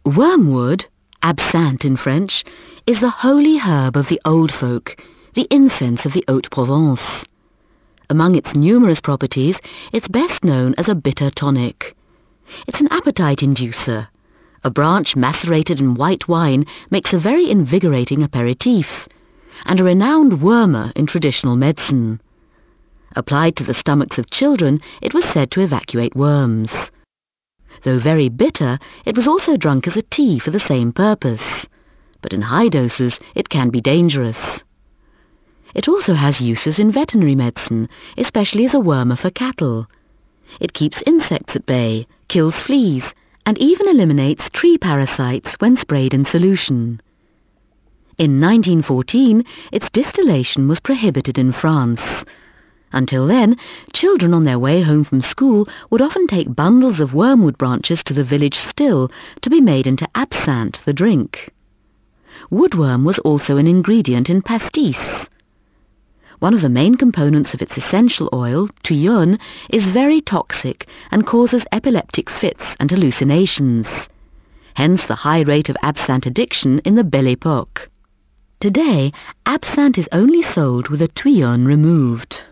Wormwood, absinthe in French, is the holy herb of the old folk, the incense of the Haute-Provence. Among its numerous properties, it's best known as a bitter tonic. It's an appetite inducer. A branch macerated in white wine makes a very invigorating aperitif, and a renowned wormer in traditional medicine. Applied to the stomachs of children, it was said to evacuate worms. Though very bitter, it was also drunk as a tea for the same purpose. But in high doses, it can be dangerous. It also has uses in veterinary medicine, especially as a wormer for cattle. It keeps insects at bay, kills fleas, and even eliminates tree parasites when sprayed in solution. In 1914, its distillation was prohibited in France. Until then, children on their way home from school would often take bundles of wormwood branches to the village still to be made into absinthe, the drink. Woodworm was also an ingredient in pastis. One of the main components of its essential oil, thuyon, is very toxic and causes epileptic fits and hallucinations. Hence the high rate of absinthe addiction in the Belle Époque. Today, absinthe is only sold with the thuyon removed.